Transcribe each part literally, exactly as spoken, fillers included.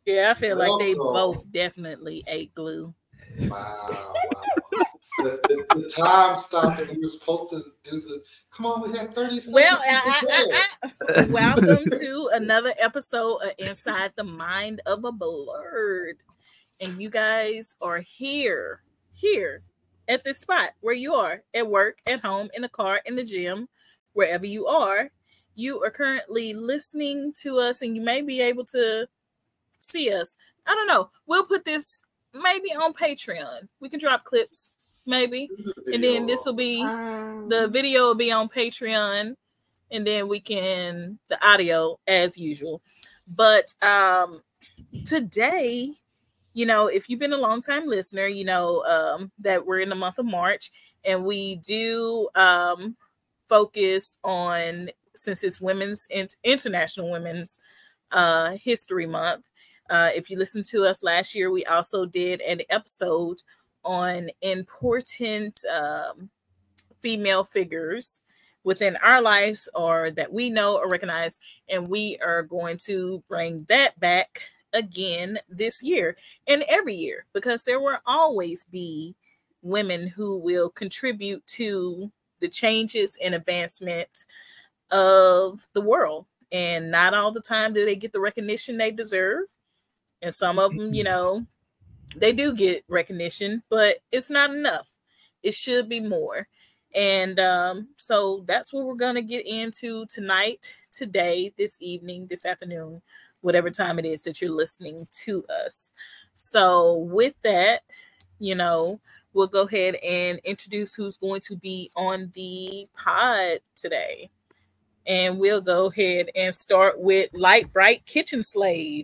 Yeah, I feel like they Welcome. both definitely ate glue. Wow. wow. The, the, the time stopped and we were supposed to do the. Come on, we had thirty seconds. Well, I, I, I, I, welcome to another episode of Inside the Mind of a Blerd. And you guys are here, here at this spot where you are at work, at home, in the car, in the gym, wherever you are. You are currently listening to us and you may be able to see us. I don't know. We'll put this maybe on Patreon. We can drop clips, maybe. And then this will be, Um, the video will be on Patreon. And then we can, the audio as usual. But um, today, you know, if you've been a long time listener, you know um, that we're in the month of March and we do um, focus on, since it's Women's International Women's uh, History Month. Uh, if you listened to us last year, we also did an episode on important um, female figures within our lives or that we know or recognize. And we are going to bring that back again this year and every year, because there will always be women who will contribute to the changes and advancement of the world. And not all the time do they get the recognition they deserve. And some of them, you know, they do get recognition, but it's not enough. It should be more. And um, so that's what we're going to get into tonight, today, this evening, this afternoon, whatever time it is that you're listening to us. So with that, you know, we'll go ahead and introduce who's going to be on the pod today. And we'll go ahead and start with Light Bright Kitchen Slave.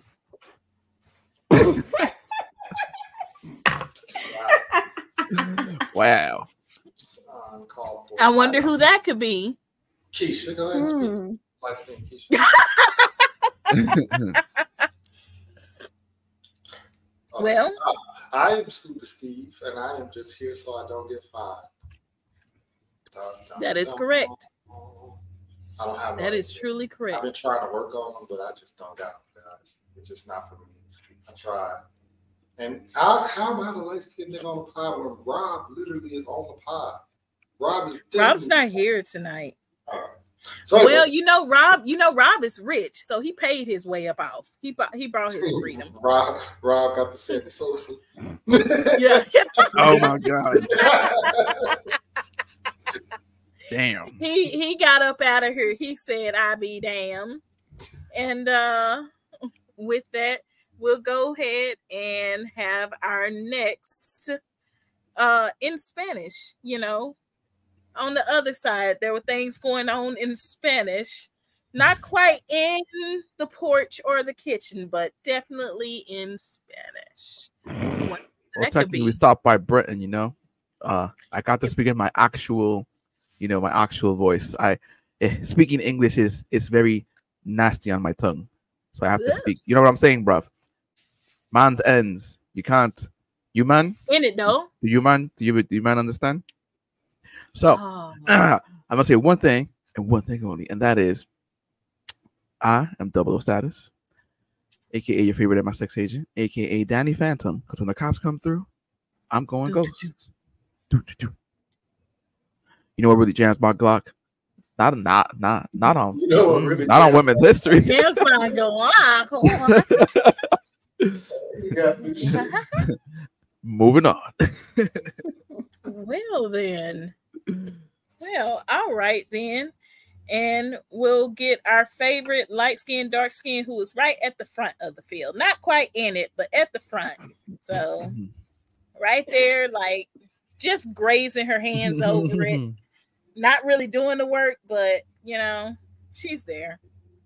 Wow. I wonder who that could be. Keisha, go ahead and speak. Hmm. Last name Keisha. Okay. Well, I, I am Scuba Steve, and I am just here so I don't get fined. Dun, dun, that is dun. correct. I don't have. That no is idea. truly I've correct. been trying to work on them, but I just don't got them, guys. It's just not for me. I tried. And how, how am I the light skinned nigga on the pod when Rob literally is on the pod? Rob is Rob's definitely- not here tonight. All right. So anyway, Well, you know, Rob, you know, Rob is rich, so he paid his way up off. He bought, he brought his freedom. Rob, Rob got the Sandy Sosa. Yeah. Oh my God. Damn. he he got up out of here. He said, "I be damn." And uh, with that, we'll go ahead and have our next uh, in Spanish. You know, on the other side, there were things going on in Spanish. Not quite in the porch or the kitchen, but definitely in Spanish. What Well, that could technically, be. we stopped by Britain, you know. Uh, I got to speak in my actual, you know, my actual voice. I eh, speaking English is is very nasty on my tongue, so I have to Ugh. speak. You know what I'm saying, bruv? Man's ends. You can't. You man? In it though. Do you man? Do you do you man understand? So Oh, I'm gonna say one thing and one thing only, and that is, I am Double O Status, aka your favorite M I six agent, aka Danny Phantom. Because when the cops come through, I'm going Do, do, ghost. Do, do, do. You know what really jams my Glock? Not not not not on You know what really not on jams women's history. James not go on. Go on. you got new shit. Moving on. Well then. Well, all right then. And we'll get our favorite light skin, dark skin, who is right at the front of the field. Not quite in it, but at the front. So right there, like just grazing her hands over it. Not really doing the work, but you know, she's there.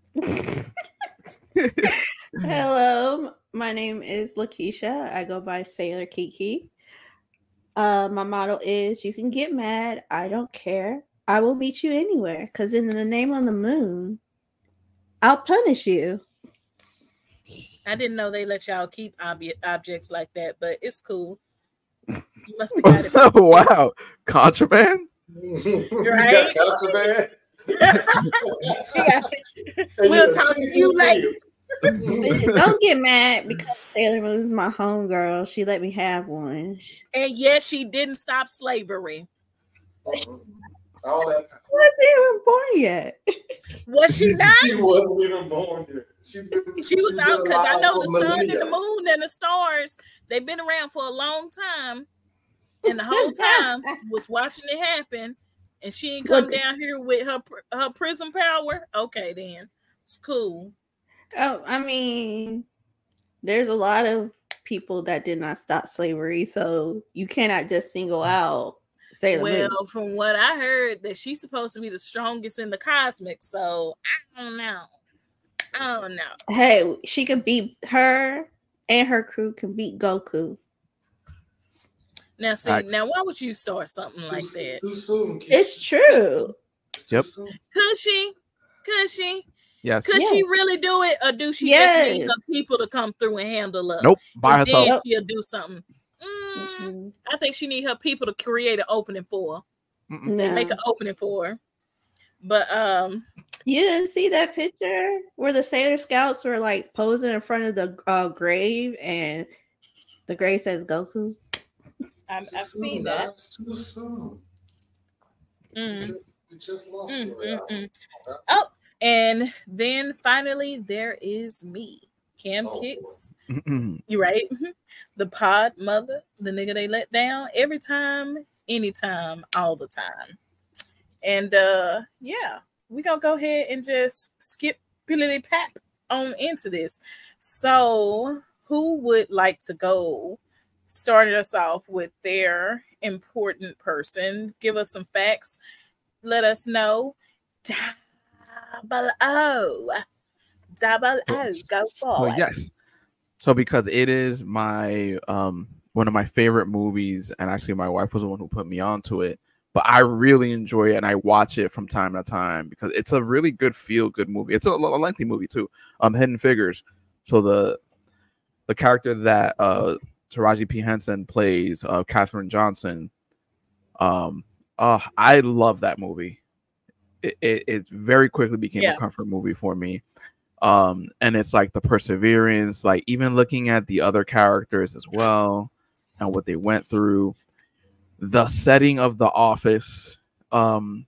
Hello, my name is Lakeisha. I go by Sailor Kiki. Uh, my motto is you can get mad. I don't care. I will meet you anywhere because in the name of the moon, I'll punish you. I didn't know they let y'all keep ob- objects like that, but it's cool. You must have got it. Oh, wow. Contraband? You Right? got contraband? She got it. And We'll you're talk a to you later. But don't get mad because Sailor Moon's my homegirl. She let me have one. And yet she didn't stop slavery. Mm-mm. All that. She wasn't even born yet. Was she not? She wasn't even born yet. She, been, She was out because I know the sun and the moon. moon and the stars, they've been around for a long time. And the whole time was watching it happen. And she ain't come Look. down here with her her prism power. Okay, then. It's cool. Oh, I mean, there's a lot of people that did not stop slavery, so you cannot just single out Sailor Well, Moon. from what I heard, that she's supposed to be the strongest in the cosmic. So I don't know. I don't know. Hey, she can beat her, and her crew can beat Goku. Now, see, Facts. now why would you start something Too, like soon- that? too soon. Kid. It's true. Too Yep. soon. Could she? Could she? Yes. Could Yeah. she really do it, or do she just need her Yes. people to come through and handle up? Nope. By And herself. then she'll do something. Mm, Mhm. I think she need her people to create an opening for her. Mm-mm. No. Make an opening for her. But um, You didn't see that picture where the Sailor Scouts were like posing in front of the uh, grave, and the grave says Goku. I've, Too I've soon, seen that. guys. Too soon. We Mm, just, we just lost mm, to mm, it. mm. Oh, and then finally there is me, Cam Oh, Kicks. Mm-mm. You right? The pod mother, the nigga they let down every time, anytime, all the time. And uh yeah, we gonna go ahead and just skip Billy Pap on into this. So who would like to go starting us off with their important person? Give us some facts. Let us know. Double O. Double O. Go for So it. yes. So because it is my um one of my favorite movies, and actually my wife was the one who put me onto it, but I really enjoy it and I watch it from time to time because it's a really good feel good movie. It's a, a lengthy movie too. Um, Hidden Figures. So the the character that uh Taraji P Henson plays, uh Katherine Johnson. Um, uh, I love that movie. It it, it very quickly became Yeah. a comfort movie for me. Um, and it's like the perseverance, like even looking at the other characters as well and what they went through, the setting of the office, um,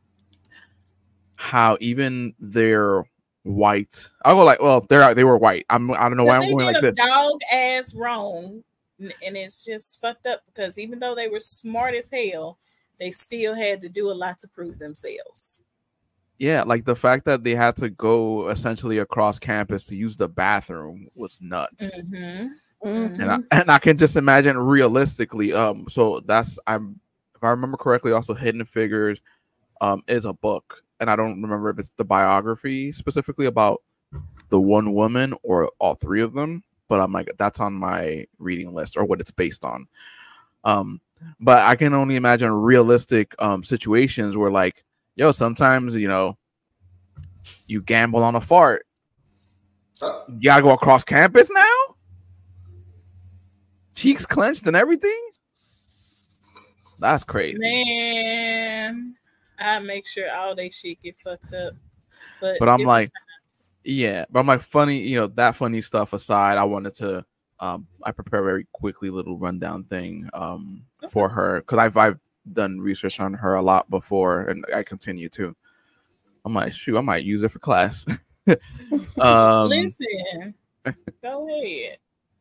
how even they're white. I'll go like, well, they're they were white. I'm I don't know why I'm They going did like a this. dog ass wrong, n- and it's just fucked up because even though they were smart as hell, they still had to do a lot to prove themselves. Yeah, like the fact that they had to go essentially across campus to use the bathroom was nuts. Mm-hmm. Mhm. And I, and I can just imagine realistically. Um, so that's I'm if I remember correctly, also Hidden Figures, um, is a book, and I don't remember if it's the biography specifically about the one woman or all three of them. But I'm like, that's on my reading list or what it's based on. Um, but I can only imagine realistic um situations where like, yo, sometimes you know, you gamble on a fart. Uh, You gotta go across campus now. Cheeks clenched and everything. That's crazy. Man, I make sure all they shit get fucked up. But, But I'm different like- times. Yeah, but I'm like funny, you know, that funny stuff aside, I wanted to um I prepare a very quickly little rundown thing um for her because I've I've done research on her a lot before and I continue to. I'm like, shoot, I might use it for class. um Listen, go ahead.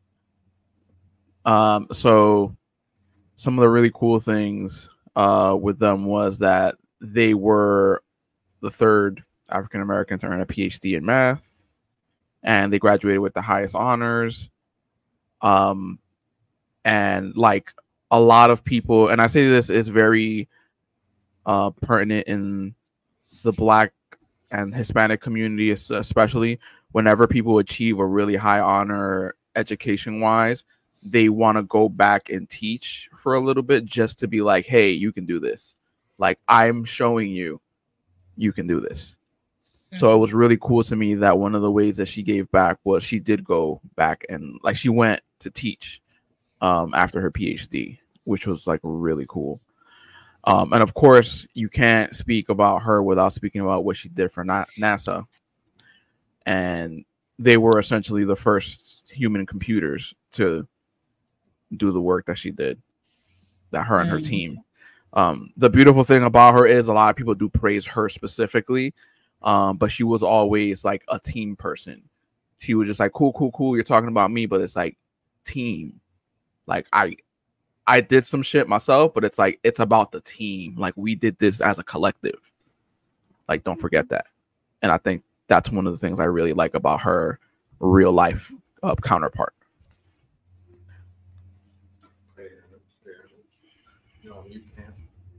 Um, so some of the really cool things uh with them was that they were the third African American to earn a P H D in math, and they graduated with the highest honors. Um, and like a lot of people, and I say this is very uh pertinent in the Black and Hispanic community, es- especially whenever people achieve a really high honor education wise, they want to go back and teach for a little bit just to be like, hey, you can do this. Like, I'm showing you, you can do this. So it was really cool to me that one of the ways that she gave back was she did go back and like she went to teach um, after her P H D, which was like really cool. Um, and of course, you can't speak about her without speaking about what she did for Na- NASA. And they were essentially the first human computers to do the work that she did, that her and her Mm. team. Um, the beautiful thing about her is a lot of people do praise her specifically, um, but she was always like a team person. She was just like, cool, cool, cool. You're talking about me, but it's like team. Like I, I did some shit myself, but it's like, it's about the team. Like we did this as a collective. Like, don't forget that. And I think that's one of the things I really like about her real life uh, counterpart. Fair enough, fair enough. You're on mute, Pam.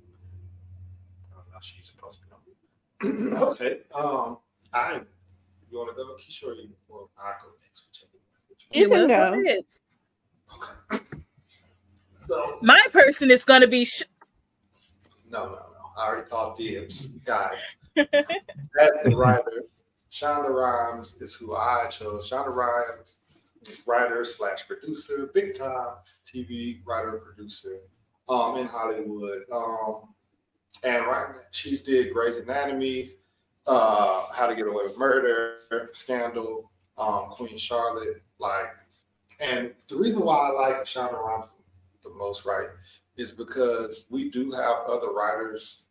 Oh, no, she's supposed to be on mute. Okay. Um, I. You want to go, Keisha, or you? Well, I go next. Whichever. You can well, go. ahead. Okay. So, My person is going to be. Sh- no, no, no. I already called dibs, guys. As the writer, Shonda Rhimes is who I chose. Shonda Rhimes, writer slash producer, big time T V writer producer, um, in Hollywood. Um, and right now, she's did Grey's Anatomy, uh, How to Get Away with Murder, Scandal, um, Queen Charlotte, like. And the reason why I like Shonda Rhimes the most, right, is because we do have other writers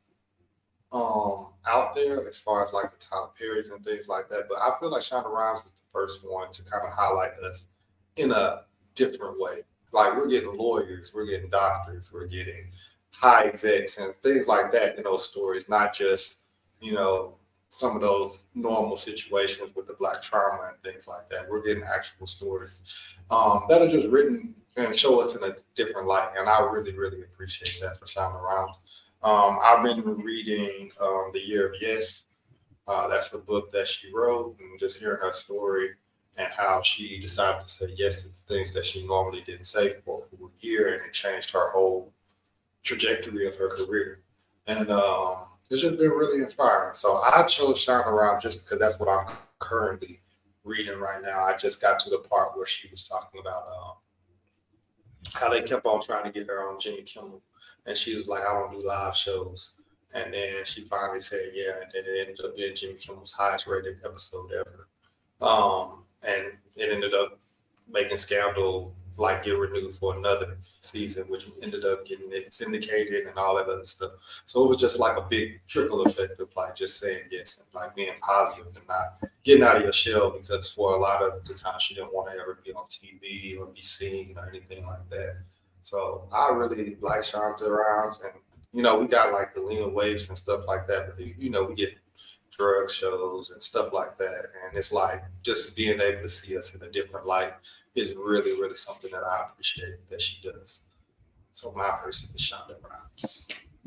um out there as far as like the Tyler Perry's and things like that. But I feel like Shonda Rhimes is the first one to kind of highlight us in a different way. Like we're getting lawyers, we're getting doctors, we're getting high execs and things like that in those stories, not just, you know, some of those normal situations with the Black trauma and things like that. We're getting actual stories um, that are just written and show us in a different light. And I really, really appreciate that for Shonda Rhimes. Um, I've been reading um, The Year of Yes. Uh, that's the book that she wrote, and just hearing her story and how she decided to say yes to the things that she normally didn't say for, for a year, and it changed her whole trajectory of her career. And um, it's just been really inspiring. So I chose Shonda Rhimes just because that's what I'm currently reading right now. I just got to the part where she was talking about um, how they kept on trying to get her on Jimmy Kimmel. And she was like, I don't do live shows. And then she finally said, yeah. And then it ended up being Jimmy Kimmel's highest rated episode ever. Um, and it ended up making Scandal like get renewed for another season, which ended up getting it syndicated and all that other stuff. So it was just like a big trickle effect of like just saying yes and like being positive and not getting out of your shell, because for a lot of the time she didn't want to ever be on T V or be seen or anything like that. So I really like Shonda Rhimes, and you know, we got like the Lena Waves and stuff like that, but the, you know, we get drug shows and stuff like that, and it's like just being able to see us in a different light is really, really something that I appreciate that she does. So my person is Shonda Rhimes.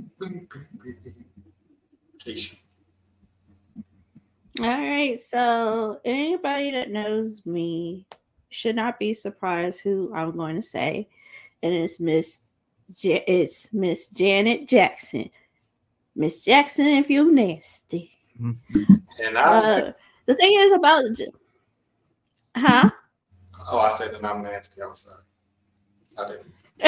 Keisha. All right, so anybody that knows me should not be surprised who I'm going to say, and it's Miss J- it's Miss Janet Jackson. Miss Jackson, if you nasty. And I, Uh, the thing is about, huh? oh, I said that I'm nasty. I'm sorry. I didn't.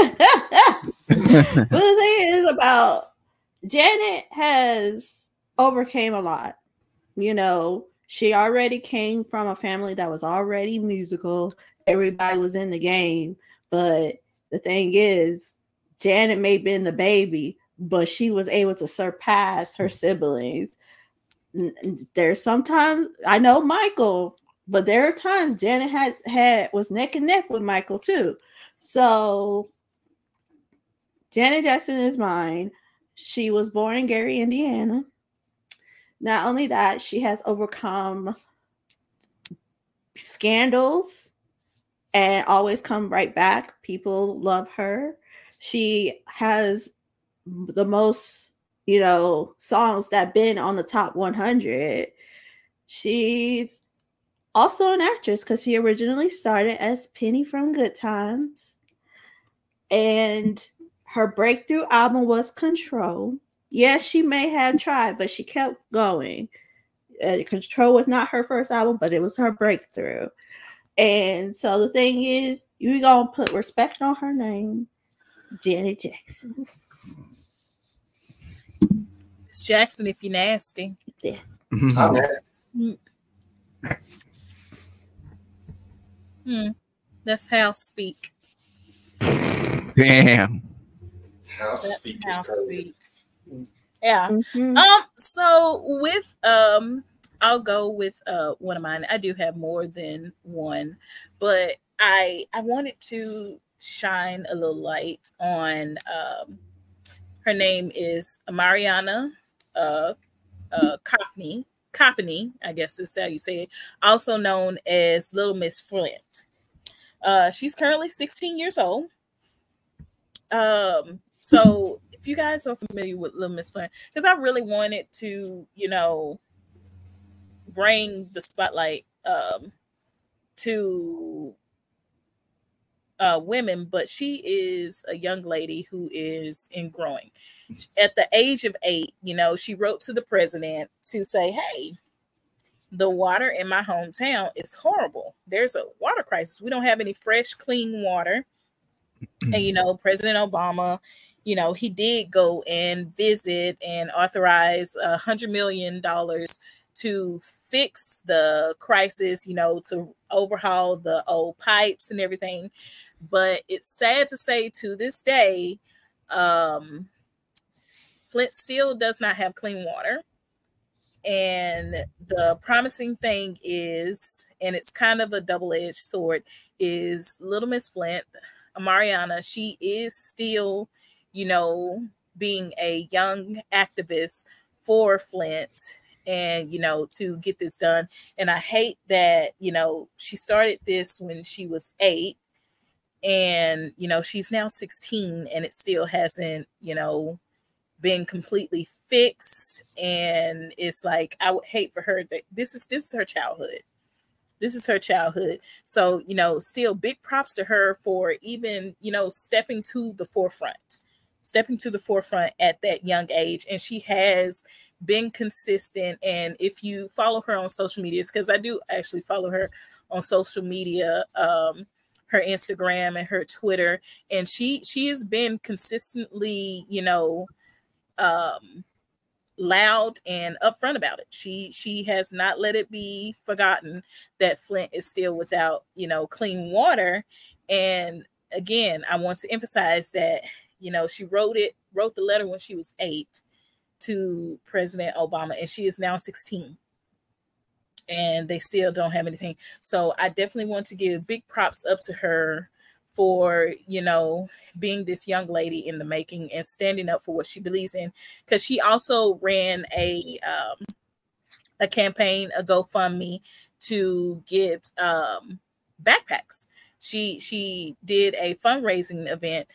But the thing is about Janet has overcame a lot. You know, she already came from a family that was already musical. Everybody was in the game. But the thing is, Janet may have been the baby, but she was able to surpass her siblings. There's sometimes, I know Michael, but there are times Janet had, had was neck and neck with Michael too. So Janet Jackson is mine. She was born in Gary, Indiana. Not only that, she has overcome scandals and always come right back. People love her. She has the most, you know, songs that been on the top one hundred. She's also an actress because she originally started as Penny from Good Times. And her breakthrough album was Control. Yes, she may have tried, but she kept going. Uh, Control was not her first album, but it was her breakthrough. And so the thing is, you gonna put respect on her name, Janet Jackson. Miss Jackson, if you nasty. Yeah. I'm nasty. Hmm. That's how speak. Damn. How That's speak how is crazy. speak. Yeah. Mhm. Um. So with um, I'll go with uh one of mine. I do have more than one, but I I wanted to shine a little light on um. Her name is Mariana uh uh Coffney. Coffney, I guess is how you say it. Also known as Little Miss Flint. Uh, she's currently sixteen years old. Um, so if you guys are familiar with Little Miss Flint, because I really wanted to, you know, bring the spotlight um to uh women, but she is a young lady who is in growing. At the age of eight, you know, she wrote to the president to say, hey, the water in my hometown is horrible. There's a water crisis. We don't have any fresh, clean water. And you know, President Obama, you know, he did go and visit and authorize a hundred million dollars to fix the crisis, you know, to overhaul the old pipes and everything. But it's sad to say, to this day, um, Flint still does not have clean water. And the promising thing is, and it's kind of a double-edged sword, is Little Miss Flint, Mariana, she is still, you know, being a young activist for Flint and, you know, to get this done. And I hate that, you know, she started this when she was eight, and, you know, she's now sixteen and it still hasn't, you know, been completely fixed. And it's like, I would hate for her that this is this is her childhood. This is her childhood. So, you know, still big props to her for even, you know, stepping to the forefront, stepping to the forefront at that young age. And she has been consistent. And if you follow her on social media, because I do actually follow her on social media, um, her Instagram and her Twitter, and she she has been consistently, you know, um loud and upfront about it. She she has not let it be forgotten that Flint is still without, you know, clean water. And again, I want to emphasize that, you know, she wrote it, wrote the letter when she was eight to President Obama, and she is now sixteen. And they still don't have anything. So I definitely want to give big props up to her for, you know, being this young lady in the making and standing up for what she believes in. Because she also ran a um, a campaign, a GoFundMe to get um, backpacks. She she did a fundraising event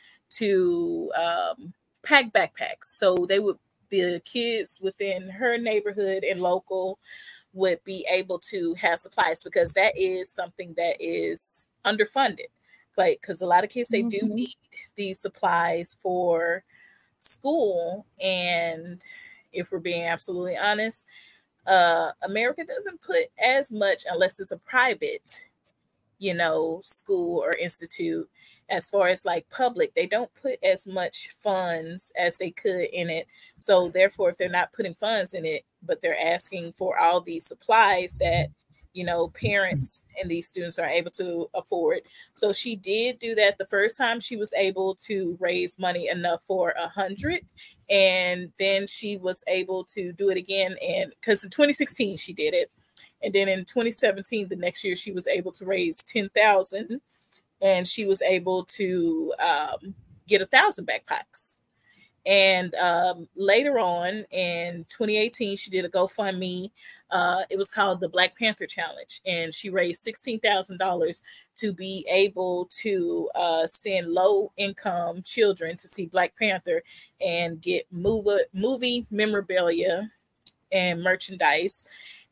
to um, pack backpacks, so they would the kids within her neighborhood and local would be able to have supplies, because that is something that is underfunded. Like, because a lot of kids, they do Mhm. need these supplies for school. And if we're being absolutely honest, uh, America doesn't put as much, unless it's a private, you know, school or institute. As far as like public, they don't put as much funds as they could in it. So therefore, if they're not putting funds in it, but they're asking for all these supplies that, you know, parents and these students are able to afford. So she did do that the first time. She was able to raise money enough for a hundred, and then she was able to do it again. And because in twenty sixteen she did it, and then in twenty seventeen, the next year, she was able to raise ten thousand, and she was able to um, get a thousand backpacks. And um, later on in twenty eighteen, she did a GoFundMe. Uh, it was called the Black Panther Challenge, and she raised sixteen thousand dollars to be able to uh, send low income children to see Black Panther and get movie, movie memorabilia and merchandise.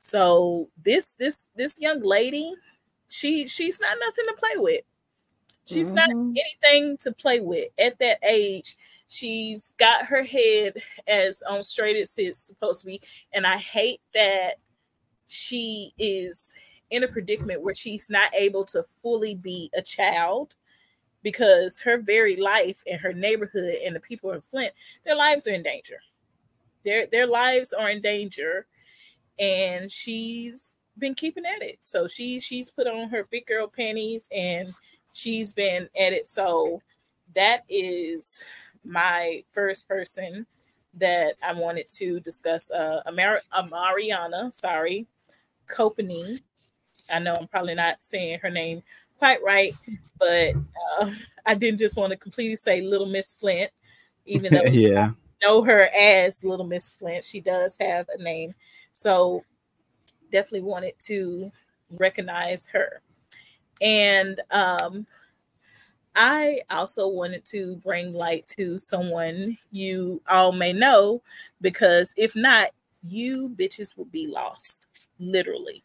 So this this this young lady, she she's not nothing to play with. She's not Mhm. anything to play with at that age. She's got her head as on straight as it's supposed to be. And I hate that she is in a predicament where she's not able to fully be a child, because her very life and her neighborhood and the people in Flint, their lives are in danger. Their their lives are in danger, and she's been keeping at it. So she she's put on her big girl panties and she's been at it. So that is my first person that I wanted to discuss. Uh, Amar- Amariana, sorry, Copany. I know I'm probably not saying her name quite right, but uh, I didn't just want to completely say Little Miss Flint, even though yeah, I know her as Little Miss Flint. She does have a name. So definitely wanted to recognize her. And um, I also wanted to bring light to someone you all may know, because if not, you bitches would be lost. Literally.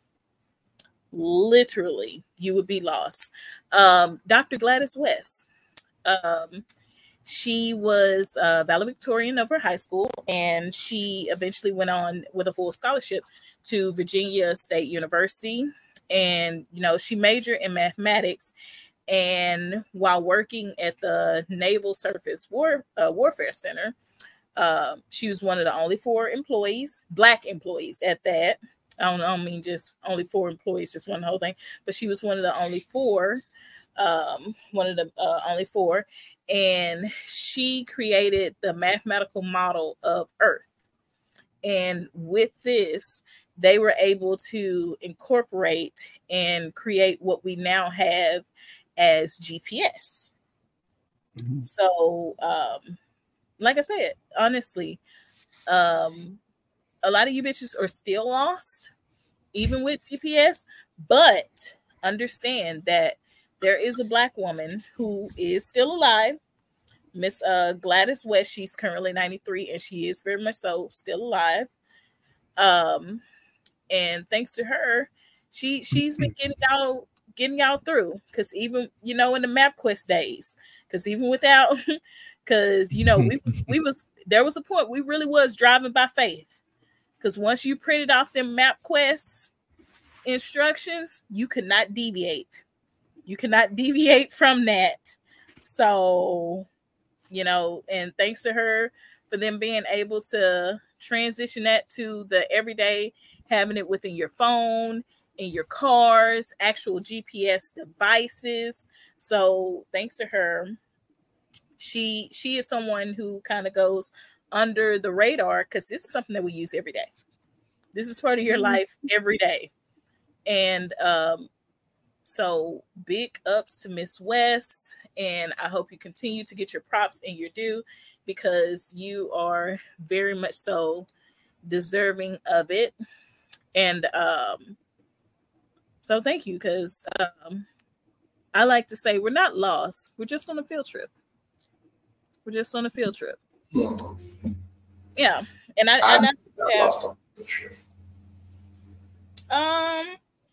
Literally, you would be lost. Um, Doctor Gladys West. Um, she was a valedictorian of her high school, and she eventually went on with a full scholarship to Virginia State University. And, you know, she majored in mathematics. And while working at the Naval Surface War, uh, Warfare Center, uh, she was one of the only four employees, Black employees at that. I don't, I don't mean just only four employees, just one whole thing, but she was one of the only four, um, one of the uh, only four. And she created the mathematical model of Earth. And with this, they were able to incorporate and create what we now have as G P S. Mm-hmm. So, um, like I said, honestly, um, a lot of you bitches are still lost, even with G P S, but understand that there is a Black woman who is still alive, Miss uh, Gladys West. She's currently ninety-three, and she is very much so still alive. Um, and thanks to her, she she's been getting y'all getting y'all through. Because even, you know, in the MapQuest days, because even without, because you know we we was there was a point we really was driving by faith. Because once you printed off them MapQuest instructions, you could not deviate. You cannot deviate from that. So, you know, and thanks to her for them being able to transition that to the everyday, having it within your phone, in your cars, actual G P S devices. So thanks to her, she she is someone who kind of goes under the radar, because this is something that we use every day. This is part of your life every day. And um, so big ups to Miss West. And I hope you continue to get your props and your due, because you are very much so deserving of it. And um, so thank you, because um, I like to say we're not lost. We're just on a field trip. We're just on a field trip. Mm-hmm. Yeah. And I, I'm and I have, lost on the trip. Um,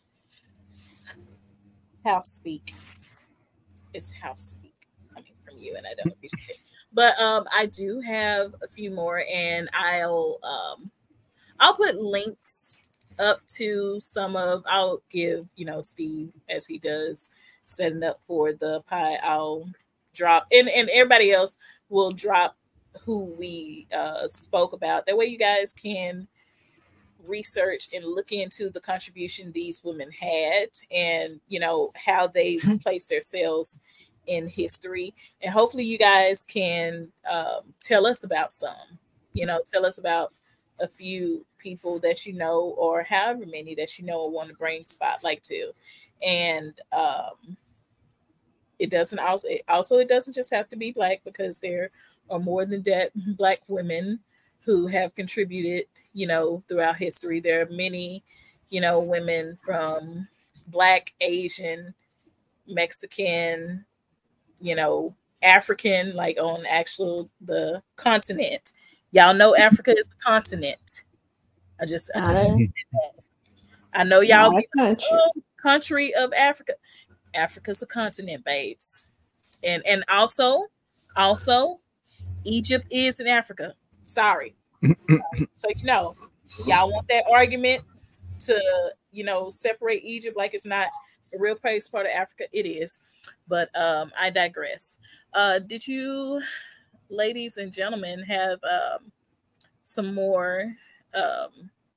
house speak. It's house speak coming from you, and I don't appreciate it. But um, I do have a few more, and I'll um, I'll put links up to some of. I'll give you know Steve, as he does, setting up for the pie. I'll drop, and and everybody else will drop who we uh, spoke about. That way, you guys can research and look into the contribution these women had, and you know how they placed themselves in history. And hopefully you guys can um, tell us about some, you know, tell us about a few people that you know, or however many that you know, or want to bring spotlight to. And um, it doesn't also it also it doesn't just have to be Black, because there are more than that Black women who have contributed, you know, throughout history. There are many, you know, women from Black, Asian, Mexican, you know, African, like on actual the continent. Y'all know Africa is a continent. I just, I just, I know y'all be like, oh, country of Africa. Africa's a continent, babes. And and also, also, Egypt is in Africa. Sorry. So, you know, y'all want that argument to, you know, separate Egypt like it's not a real place part of Africa? It is. But um, I digress. Uh, did you, ladies and gentlemen, have um, some more um,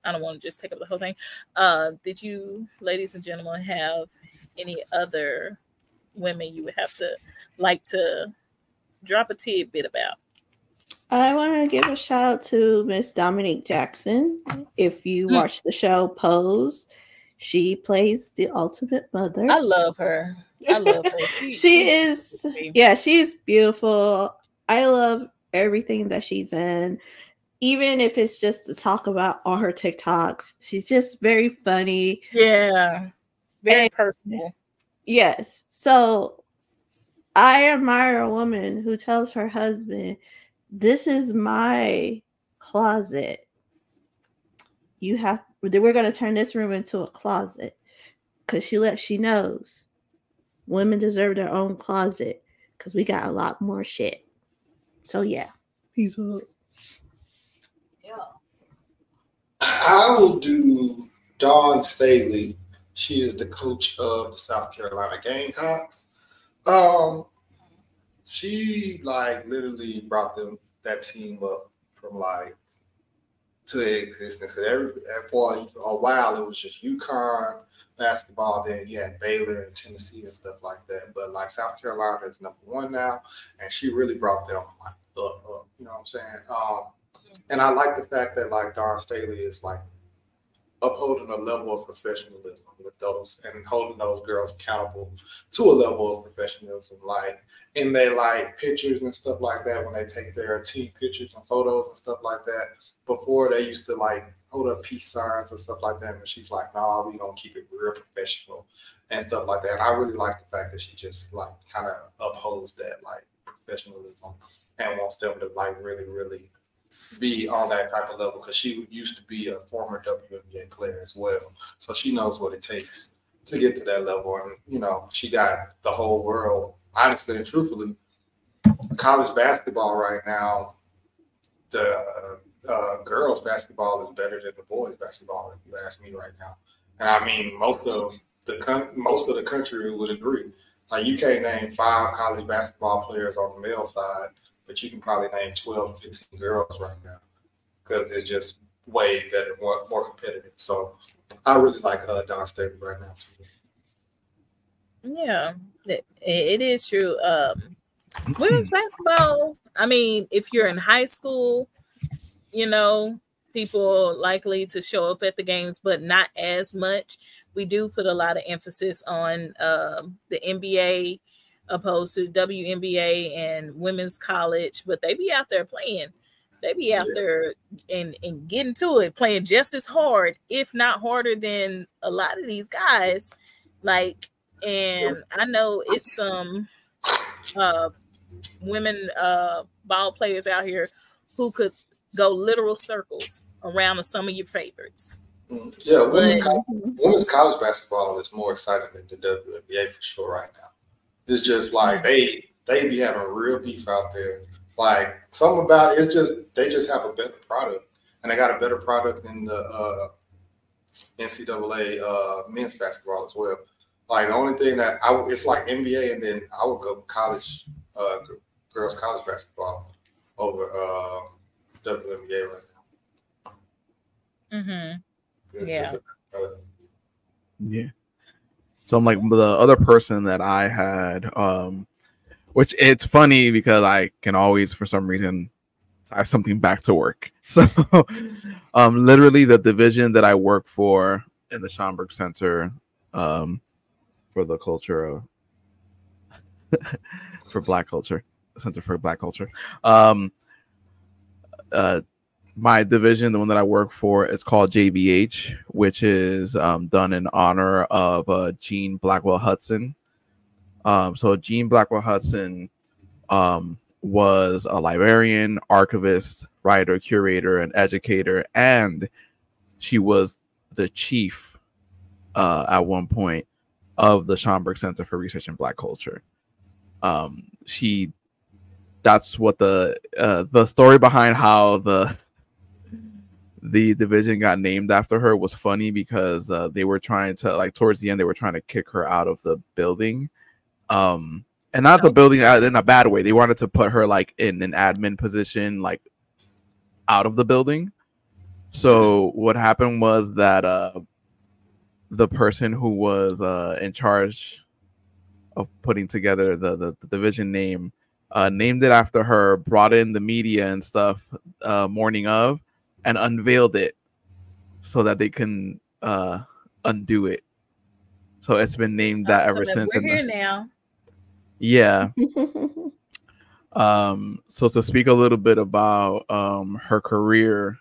I don't want to just take up the whole thing. Uh, did you, ladies and gentlemen, have any other women you would have to like to drop a tidbit about? I want to give a shout out to Miss Dominique Jackson. If you Mm. watch the show Pose, she plays the ultimate mother. I love her. I love her. She, she is, pretty. yeah, she's beautiful. I love everything that she's in. Even if it's just to talk about all her TikToks, she's just very funny. Yeah, very And- personal. Yes. So I admire a woman who tells her husband, this is my closet. You have, we're going to turn this room into a closet. Because she let, she knows women deserve their own closet. Because we got a lot more shit. So yeah. Peace out. Yeah. I will do Dawn Staley. She is the coach of the South Carolina Gamecocks. Um, she like literally brought them that team up from like to existence. Because every for a while it was just UConn basketball. Then you had Baylor and Tennessee and stuff like that. But like South Carolina is number one now, and she really brought them like up, up. You know what I'm saying? Um, and I like the fact that like Dawn Staley is like upholding a level of professionalism with those and holding those girls accountable to a level of professionalism, like in their like pictures and stuff like that, when they take their team pictures and photos and stuff like that. Before they used to like hold up peace signs and stuff like that, and she's like, nah, we gonna keep it real professional and stuff like that. And I really like the fact that she just like kind of upholds that like professionalism and wants them to like really, really be on that type of level, because she used to be a former W N B A player as well. So she knows what it takes to get to that level. And, you know, she got the whole world, honestly and truthfully, college basketball right now, the uh, girls basketball is better than the boys basketball, if you ask me right now. And I mean, most of the con- most of the country would agree. Like, you can't name five college basketball players on the male side, but you can probably name twelve, fifteen girls right now, because it's just way better, more, more competitive. So I really like uh, Dawn Staley right now. Yeah, it, it is true. Um, women's basketball, I mean, if you're in high school, you know, people are likely to show up at the games, but not as much. We do put a lot of emphasis on um, the N B A opposed to W N B A and women's college, but they be out there playing. They be out there and, and getting to it, playing just as hard, if not harder than a lot of these guys. Like, and I know it's some uh, women uh, ball players out here who could go literal circles around some of your favorites. Yeah, women's, But- college, women's college basketball is more exciting than the W N B A for sure right now. It's just like they they be having real beef out there. Like, something about it, it's just they just have a better product, and they got a better product than the uh, N C double A uh, men's basketball as well. Like, the only thing that I w- it's like N B A, and then I would go college uh, g- girls college basketball over uh, W N B A right now. Mm-hmm. It's Yeah. just a, uh, Yeah. So I'm like the other person that I had, um, which it's funny because I can always, for some reason, tie something back to work. So, um, literally the division that I work for in the Schomburg Center, um, for the culture of for Black culture, Center for Black Culture, um, uh. My division, the one that I work for, it's called J B H, which is um, done in honor of uh, Jean Blackwell Hudson. Um, so Jean Blackwell Hudson um, was a librarian, archivist, writer, curator, and educator, and she was the chief uh, at one point of the Schomburg Center for Research in Black Culture. Um, she, that's what the uh, the story behind how the the division got named after her was funny, because uh, they were trying to, like, towards the end, they were trying to kick her out of the building. Um, and not the building in a bad way. They wanted to put her like in an admin position, like out of the building. So what happened was that uh, the person who was uh, in charge of putting together the, the, the division name uh, named it after her, brought in the media and stuff uh, morning of, and unveiled it so that they can uh, undo it. So it's been named that Uh, ever so since. we're And here the, now. yeah. Um, so to speak a little bit about um, her career,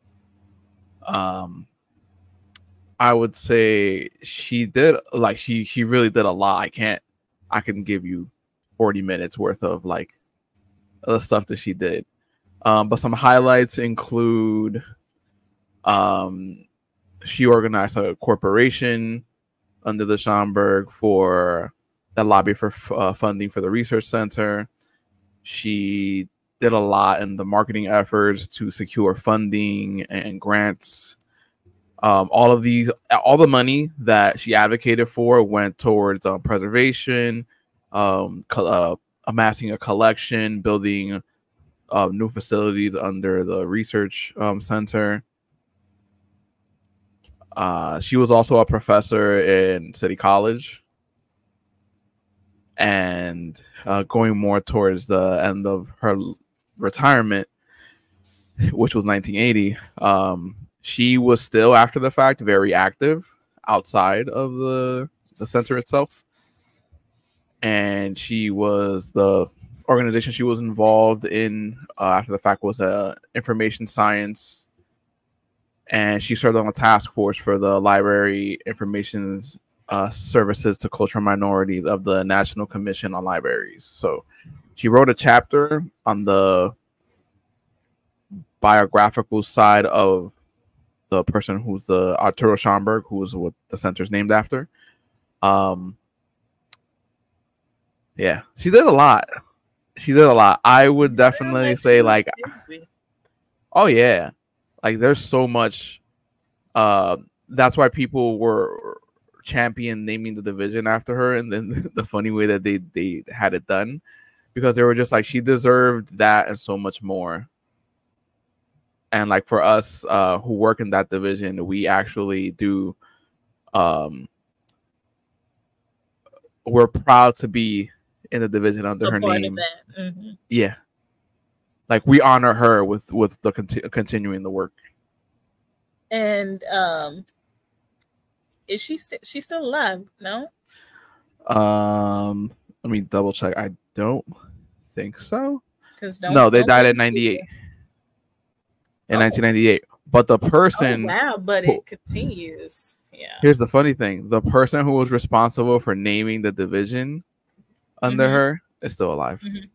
um, I would say she did like she she really did a lot. I can't I can give you forty minutes worth of like the stuff that she did. Um, but some highlights include um, she organized a corporation under the Schomburg for that lobby for uh, funding for the research center. She did a lot in the marketing efforts to secure funding and grants. Um, all of these, all the money that she advocated for went towards um, preservation, um, co- uh, amassing a collection, building uh, new facilities under the research um, center. Uh, she was also a professor in City College. And uh, going more towards the end of her retirement, which was nineteen eighty, um, she was still, after the fact, very active outside of the, the center itself. And she was the organization she was involved in uh, after the fact was uh, information science. And she served on a task force for the library information uh, services to cultural minorities of the National Commission on Libraries. So she wrote a chapter on the biographical side of the person who's the Arturo Schomburg, who's what the center's named after. Um, yeah, she did a lot. She did a lot. I would definitely like say like, busy. oh yeah, like there's so much. Uh, that's why people were champion naming the division after her, and then the funny way that they they had it done, because they were just like, she deserved that and so much more. And like for us uh who work in that division, we actually do um we're proud to be in the division under A her part name. of that. Mm-hmm. Yeah, like we honor her with with the conti- continuing the work. And um is she st- she's still alive? No. Um, let me double check. I don't think so. Because No, they died at ninety-eight. In Oh. nineteen ninety-eight. But the Oh person, wow! But who- it continues. Yeah. here's the funny thing: the person who was responsible for naming the division under Mhm. her is still alive. Mhm.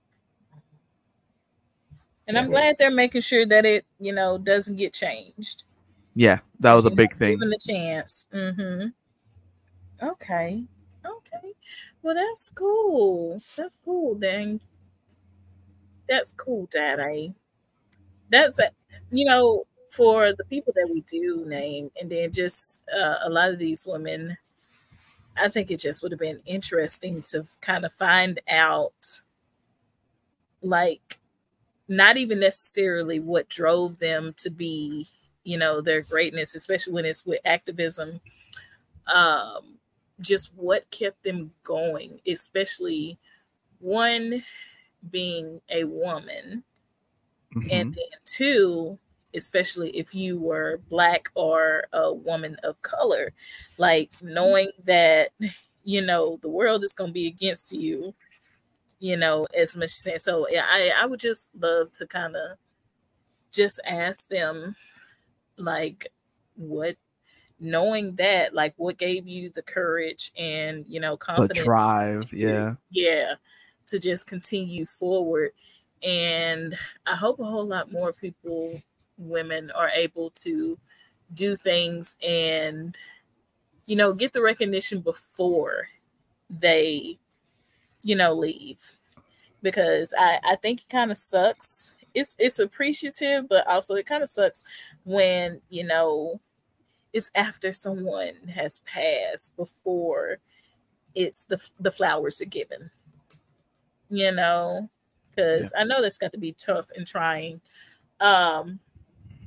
And I'm glad they're making sure that it, you know, doesn't get changed. Yeah, that was a big thing. Given the chance. Mm-hmm. Okay. Okay. Well, that's cool. That's cool, dang. That's cool, Daddy. That's a, you know, for the people that we do name, and then just uh, a lot of these women, I think it just would have been interesting to kind of find out, like, not even necessarily what drove them to be, you know, their greatness, especially when it's with activism. Um, just what kept them going, especially one being a woman, Mhm. and then two, especially if you were Black or a woman of color, like knowing that, you know, the world is going to be against you, you know, as much as saying. So yeah, I, I would just love to kind of just ask them, like, what, knowing that, like, what gave you the courage and, you know, The confidence, drive, to, yeah. yeah, to just continue forward. And I hope a whole lot more people, women, are able to do things and, you know, get the recognition before they, you know, leave. Because I, I think it kind of sucks. It's it's appreciative, but also it kind of sucks when, you know, it's after someone has passed before it's the the flowers are given. You know, because Yeah. I know that's got to be tough and trying. Um,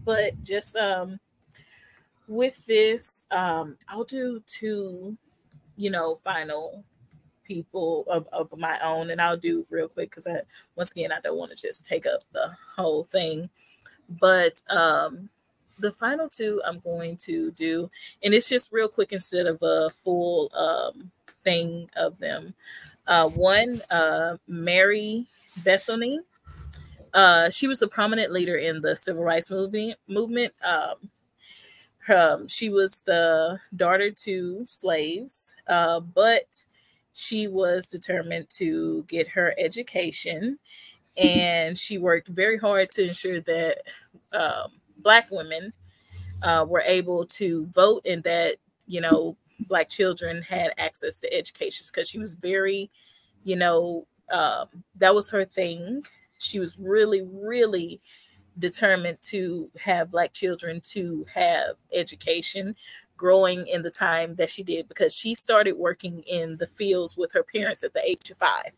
but just um, with this, um, I'll do two, you know, final people of, of my own, and I'll do real quick because I once again I don't want to just take up the whole thing. But um, the final two I'm going to do, and it's just real quick instead of a full um, thing of them. Uh, one, uh, Mary Bethany. Uh, she was a prominent leader in the civil rights movement. Movement. Um, um, she was the daughter to slaves, uh, but she was determined to get her education, and she worked very hard to ensure that um, Black women uh, were able to vote and that, you know, Black children had access to education because she was very, you know, um, that was her thing. She was really, really determined to have Black children to have education growing in the time that she did, because she started working in the fields with her parents at the age of five.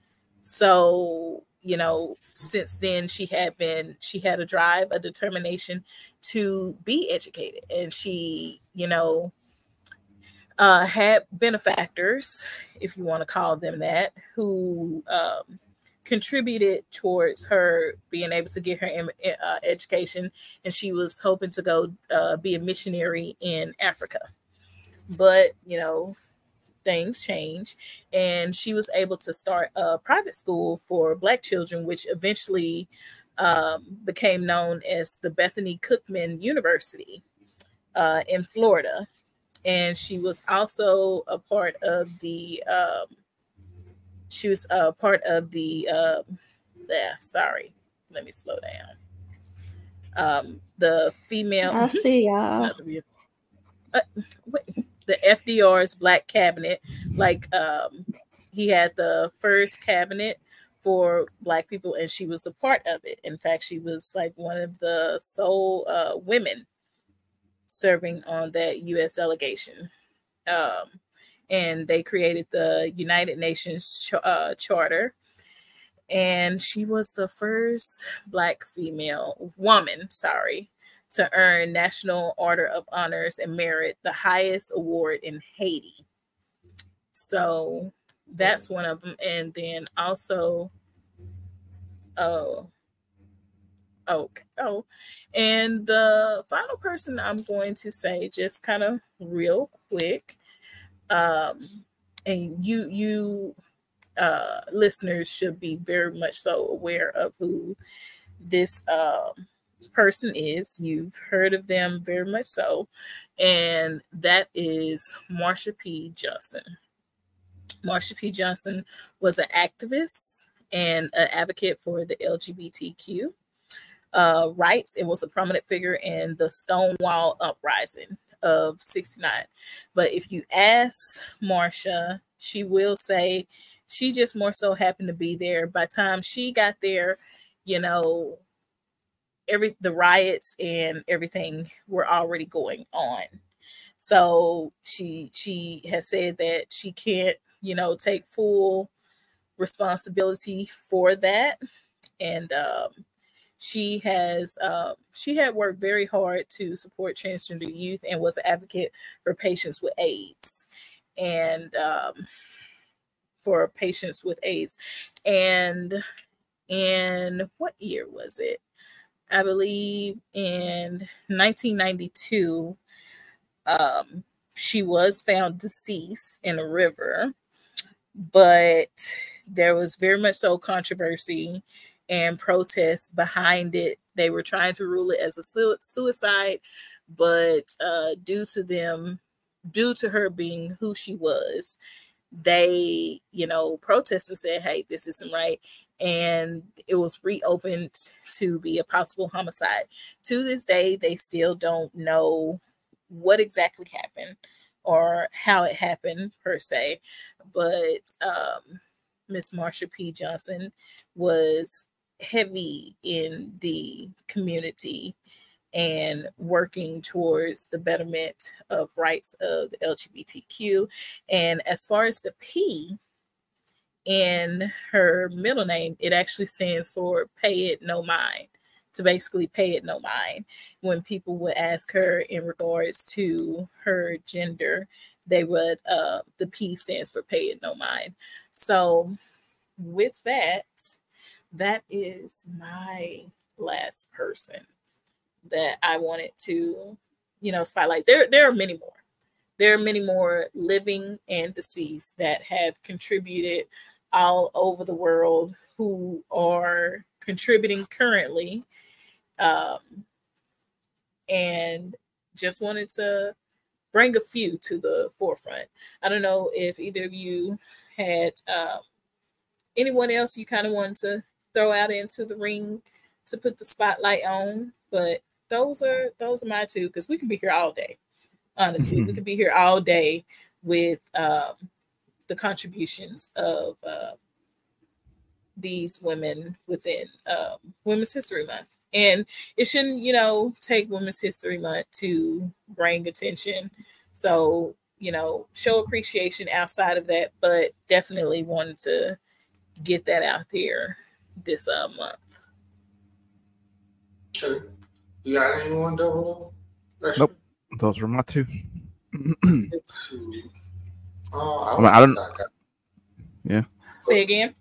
So, you know, since then she had been, she had a drive, a determination to be educated. And she, you know, uh, had benefactors, if you want to call them that, who um, contributed towards her being able to get her uh, education. And she was hoping to go uh, be a missionary in Africa. But, you know, things change, and she was able to start a private school for Black children, which eventually um, became known as the Bethany Cookman University uh, in Florida. And she was also a part of the um, she was a part of the uh, yeah, sorry, let me slow down. Um, the female I see y'all. Uh, wait, the F D R's Black Cabinet. Like um, he had the first cabinet for Black people, and she was a part of it. In fact, she was like one of the sole uh, women serving on that U S delegation. Um, and they created the United Nations ch- uh, Charter. And she was the first Black female woman, sorry, to earn National Order of Honors and Merit, the highest award in Haiti. So that's one of them. And then also, oh, okay, oh, and the final person I'm going to say, just kind of real quick, um, and you, you, uh, listeners should be very much so aware of who this um, person is. You've heard of them very much so, and that is Marsha P. Johnson. Marsha P. Johnson was an activist and an advocate for the L G B T Q uh, rights, and was a prominent figure in the Stonewall Uprising of sixty-nine. But if you ask Marsha, she will say she just more so happened to be there. By the time she got there, you know, every the riots and everything were already going on. So she she has said that she can't, you know, take full responsibility for that. And um, she has uh, she had worked very hard to support transgender youth and was an advocate for patients with AIDS. And um, for patients with AIDS. And in what year was it? I believe in nineteen ninety-two, um, she was found deceased in a river, but there was very much so controversy and protests behind it. They were trying to rule it as a su- suicide, but uh, due to them, due to her being who she was, they, you know, protested and said, hey, this isn't right. And it was reopened to be a possible homicide. To this day, they still don't know what exactly happened or how it happened per se. But um, Miss Marsha P. Johnson was heavy in the community and working towards the betterment of rights of the L G B T Q. And as far as the P in her middle name, it actually stands for Pay It No Mind. to basically pay it no mind. When people would ask her in regards to her gender, they would, uh, the P stands for pay it no mind. So with that, that is my last person that I wanted to, you know, spotlight. There, there are many more. There are many more living and deceased that have contributed all over the world who are contributing currently. Um, and just wanted to bring a few to the forefront. I don't know if either of you had um, anyone else you kind of wanted to throw out into the ring to put the spotlight on, but those are those are my two, because we could be here all day. Honestly, we could be here all day with um, the contributions of uh, these women within um, Women's History Month. And it shouldn't, you know, take Women's History Month to bring attention. So, you know, show appreciation outside of that, but definitely wanted to get that out there this uh, month. Okay. You got anyone, Double O? Nope. Those were my two. Oh, I I, don't, mean, I don't I got... Yeah. Say again.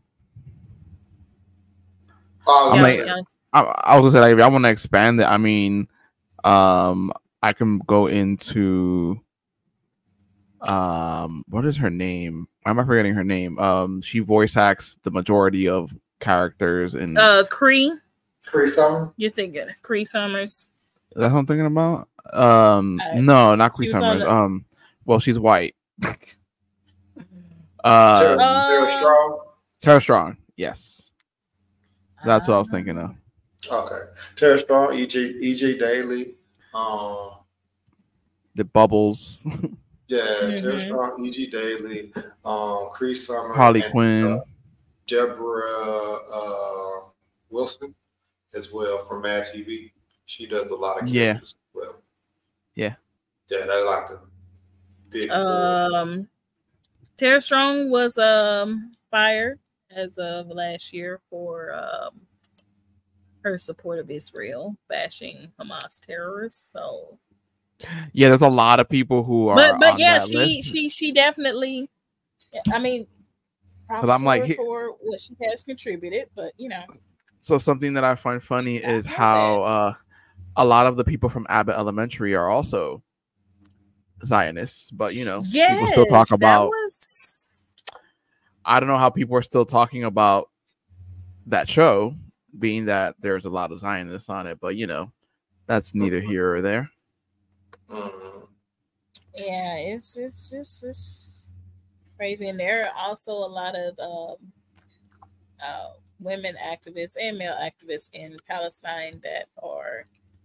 Oh, I'm yeah, like, I, I was gonna say, like, if I want to expand it, I mean, um, I can go into, um, what is her name? Why am I forgetting her name? Um, she voice acts the majority of characters in. Uh, Cree. Cree Summers. You're thinking Cree Summers? Is that what I'm thinking about? Um, uh, no, not Cree Summers. The... Um, well, she's white. uh, Tara, uh, Tara Strong. Tara Strong. Yes, that's uh, what I was thinking of. Okay, Tara Strong, E J E J Daily, um, the Bubbles. Yeah, mm-hmm. Tara Strong, E G Daily, um, Cree Summers, Harley and, Quinn, uh, Deborah uh, Wilson as well from Mad T V. She does a lot of characters yeah. as well. Yeah, yeah, that's like the big. Um, Tara Strong was um fired as of last year for um her support of Israel bashing Hamas terrorists. So yeah, there's a lot of people who are. But but on yeah, that she list. she she definitely. I mean, because I'm like for what she has contributed, but you know. So something that I find funny is how uh, a lot of the people from Abbott Elementary are also Zionists, but you know, yes, people still talk about. Was... I don't know how people are still talking about that show, being that there's a lot of Zionists on it, but you know, that's neither here or there. Yeah, it's it's just it's crazy, and there are also a lot of um, uh, women activists and male activists in Palestine that are,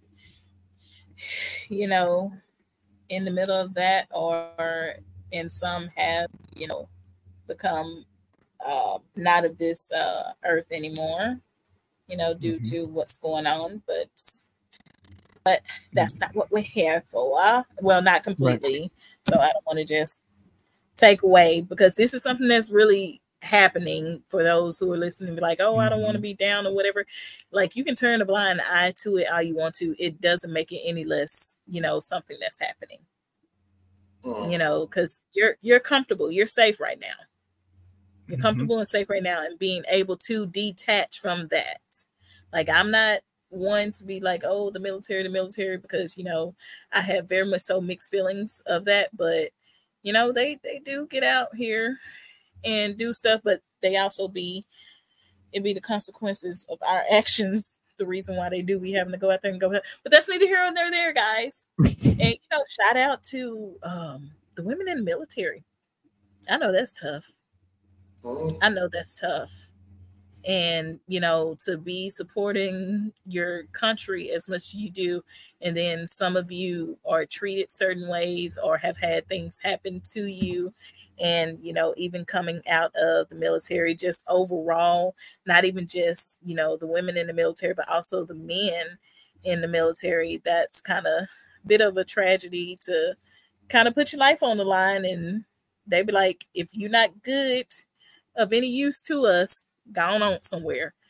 you know, in the middle of that, or and some have, you know, become uh, not of this uh, earth anymore, you know, due mm-hmm. to what's going on. But but that's not what we're here for. Well, not completely. Right. So I don't want to just take away, because this is something that's really happening for those who are listening, be like, oh, I don't mm-hmm. want to be down or whatever. Like, you can turn a blind eye to it all you want to. It doesn't make it any less, you know, something that's happening. Mm. You know, because you're you're comfortable, you're safe right now. You're mm-hmm. comfortable and safe right now, and being able to detach from that. Like, I'm not one to be like, oh, the military, the military, because, you know, I have very much so mixed feelings of that. But, you know, they they do get out here and do stuff, but they also be, it be the consequences of our actions, the reason why they do be having to go out there and go. But that's neither here nor there, guys. And, you know, shout out to um, the women in the military. I know that's tough. I know that's tough. And, you know, to be supporting your country as much as you do, and then some of you are treated certain ways or have had things happen to you, and, you know, even coming out of the military, just overall, not even just, you know, the women in the military, but also the men in the military. That's kind of a bit of a tragedy to kind of put your life on the line, and they be like, if you're not good of any use to us, gone on somewhere.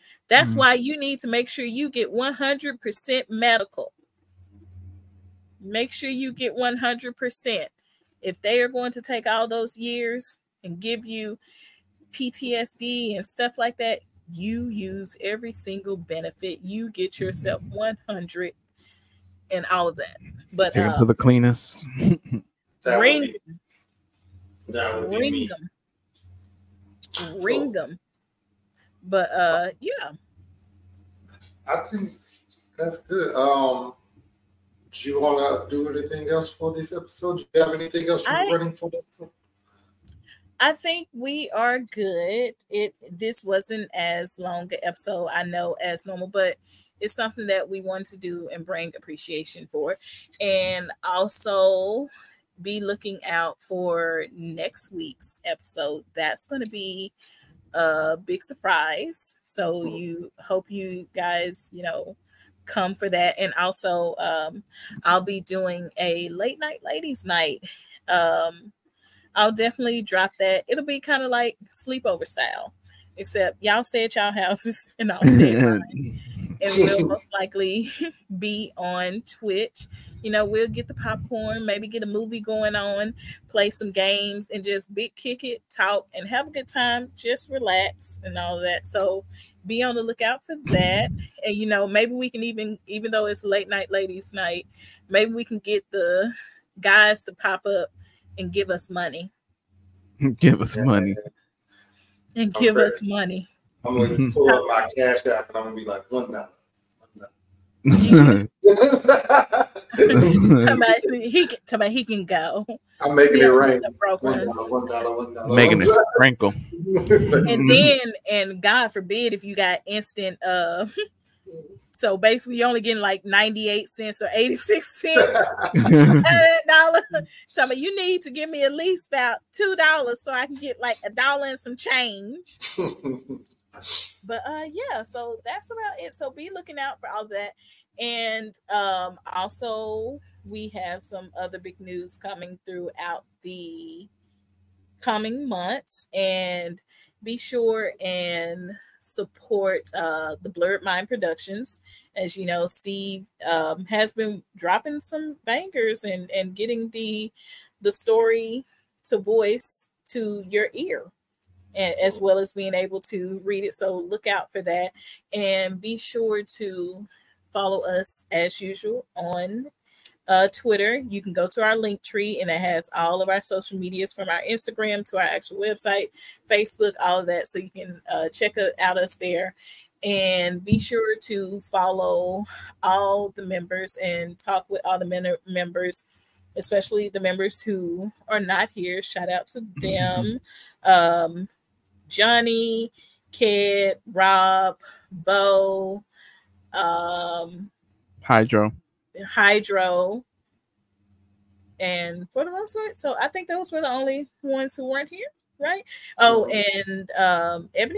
That's Mhm. why you need to make sure you get one hundred percent medical. Make sure you get one hundred percent. If they are going to take all those years and give you P T S D and stuff like that, you use every single benefit. You get yourself one hundred and all of that. But Take them uh, to the cleanest. That would ring be, that would be ring me. them, ring them. But uh, yeah, I think that's good. Um, do you want to do anything else for this episode? Do you have anything else you're I- running for this episode? I think we are good. It this wasn't as long an episode, I know, as normal, but it's something that we want to do and bring appreciation for. And also be looking out for next week's episode. That's going to be a big surprise. So you hope you guys, you know, come for that. And also um I'll be doing a late night ladies night. Um I'll definitely drop that. It'll be kind of like sleepover style, except y'all stay at y'all houses and I'll stay at mine. And we'll most likely be on Twitch. You know, we'll get the popcorn, maybe get a movie going on, play some games, and just big kick it, talk, and have a good time. Just relax and all of that. So be on the lookout for that. And you know, maybe we can even, even though it's late night ladies night, maybe we can get the guys to pop up and give us money. Give us money. And I'm give ready. us money. I'm going to pull up my cash app and I'm going to be like, one dollar. Somebody he can, somebody he can go. I'm making Yeah, it rain. the broke One ones. dollar, one dollar, one dollar. Making it sprinkle. And then, and God forbid if you got instant uh so basically you're only getting like ninety-eight cents or eighty-six cents dollar. So you need to give me at least about two dollars so I can get like a dollar and some change. But uh yeah, so that's about it. So be looking out for all that. And um also we have some other big news coming throughout the coming months, and be sure and support uh the Blurred Mind Productions. As you know, Steve um has been dropping some bangers and and getting the the story to voice to your ear, and as well as being able to read it. So look out for that, and be sure to follow us as usual on uh, Twitter. You can go to our link tree and it has all of our social medias, from our Instagram to our actual website, Facebook, all of that. So you can uh, check out us there, and be sure to follow all the members and talk with all the men- members, especially the members who are not here. Shout out to them. Um, Johnny, Kid, Rob, Bo, um, Hydro. Hydro, and for the most part, so I think those were the only ones who weren't here, right? Oh, and um, Ebony,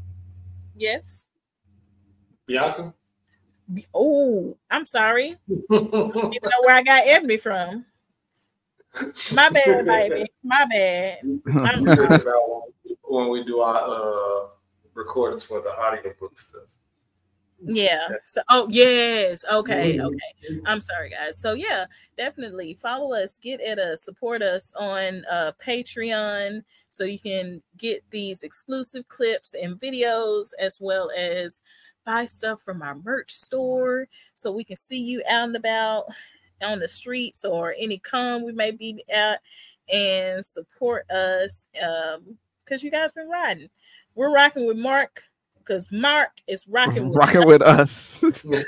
yes. Bianca? Oh, I'm sorry. I don't even know where I got Ebony from. My bad, baby. My bad. I'm sorry. When we do our uh, recordings for the audiobook stuff. Yeah. So, oh yes. Okay. Okay. I'm sorry, guys. So yeah, definitely follow us, get at us, support us on uh, Patreon, so you can get these exclusive clips and videos, as well as buy stuff from our merch store, so we can see you out and about on the streets or any con we may be at, and support us. Um, because you guys been riding. We're rocking with Mark, because Mark is rocking with Rocking with us.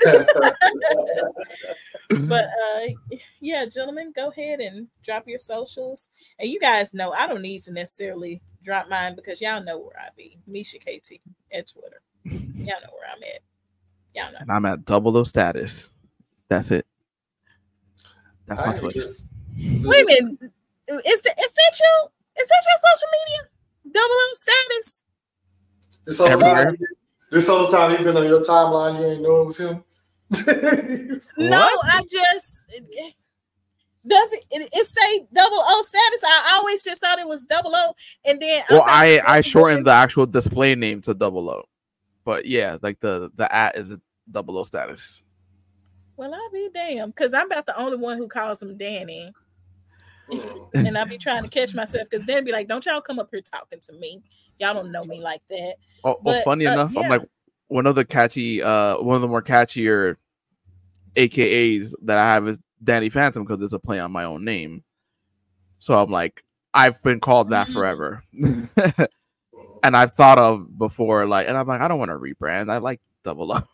But uh yeah, gentlemen, go ahead and drop your socials. And you guys know I don't need to necessarily drop mine, because y'all know where I be. Misha K T at Twitter. Y'all know where I'm at. Y'all know. And I'm at double O status. That's it. That's my I Twitter. just- Wait a minute. Is that is that your is that your social media? Double O status. This whole Everywhere. time, this whole time he been on your timeline, you ain't know it was him. No, I just does it, it it say double O status? I always just thought it was double O, and then Well, thought- I I shortened the actual display name to double O. but yeah, like the the at is a double O status. Well, I'll be damned, because I'm about the only one who calls him Danny. Mm. And I'll be trying to catch myself because Dan be like, don't y'all come up here talking to me. Y'all don't know me like that. Oh, But, well, funny uh, enough, yeah. I'm like one of the catchy, uh, one of the more catchier A K As that I have is Danny Phantom because it's a play on my own name. So I'm like, I've been called that Mhm. forever, and I've thought of before, like, and I'm like, I don't want to rebrand. I like Double O,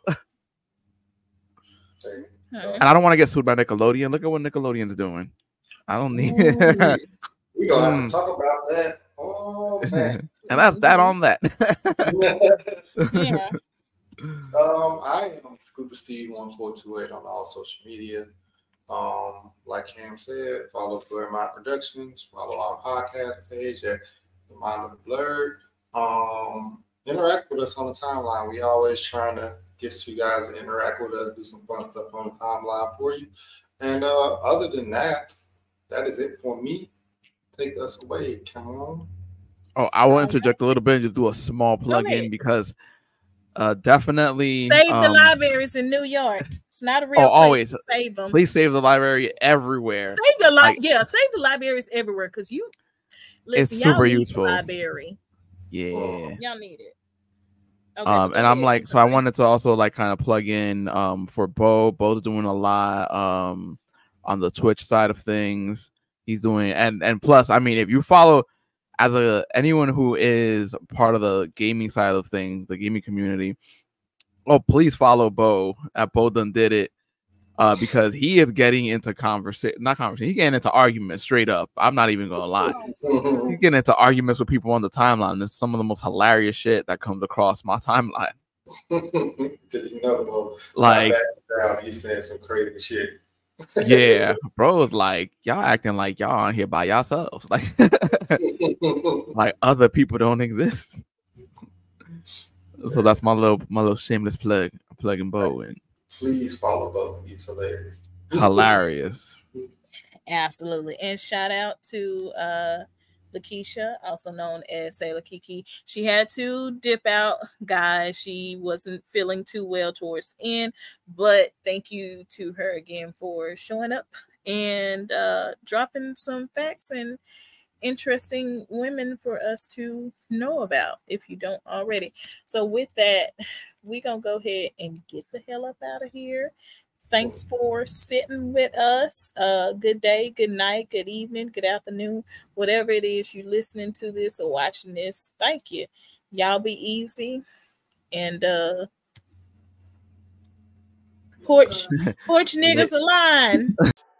Same. Mhm. and I don't want to get sued by Nickelodeon. Look at what Nickelodeon's doing. I don't need. Ooh, we gonna have Mm. to talk about that. Oh man. And that's that on that. Yeah. um, I am Scuba Steve one four two eight on all social media. Um, like Cam said, follow Blur My Productions, follow our podcast page at The Mind of the Blurred. Um, interact with us on the timeline. We always trying to get you guys to interact with us, do some fun stuff on the timeline for you. And uh, other than that, that is it for me. Take us away. Come on. Oh, I will interject a little bit and just do a small plug in ahead. because uh, definitely Save the um, libraries in New York. It's not a real Oh, place always. to save them. Please save the library everywhere. Save the li- Like- yeah, save the libraries everywhere because you listen, It's y'all super need the useful. library. Yeah. Y'all need it. Okay, Um, go and I'm ahead. like, so I wanted to also like kind of plug in um for Bo. Bo's doing a lot um on the Twitch side of things. He's doing and and plus, I mean, if you follow as a anyone who is part of the gaming side of things, the gaming community, oh please follow Bo at Bo Done Did It. Uh, because he is getting into conversation, not conversation, he's getting into arguments straight up. I'm not even gonna lie. He's getting into arguments with people on the timeline. It's some of the most hilarious shit that comes across my timeline. You know, bro, Like, background, he said some crazy shit. yeah, bro is like, y'all acting like y'all on here by yourselves. Like, like other people don't exist. So that's my little my little shameless plug, plugging Bo and Please follow Bo. He's hilarious. hilarious. Absolutely. And shout out to uh Lakeisha, also known as Sailor Kiki. She had to dip out, guys. She wasn't feeling too well towards the end, but thank you to her again for showing up and uh dropping some facts and interesting women for us to know about if you don't already. So with that, we're gonna go ahead and get the hell up out of here. Thanks for sitting with us. Uh, good day, good night, good evening, good afternoon, whatever it is you listening to this or watching this. Thank you. Y'all be easy. And uh porch porch niggas align.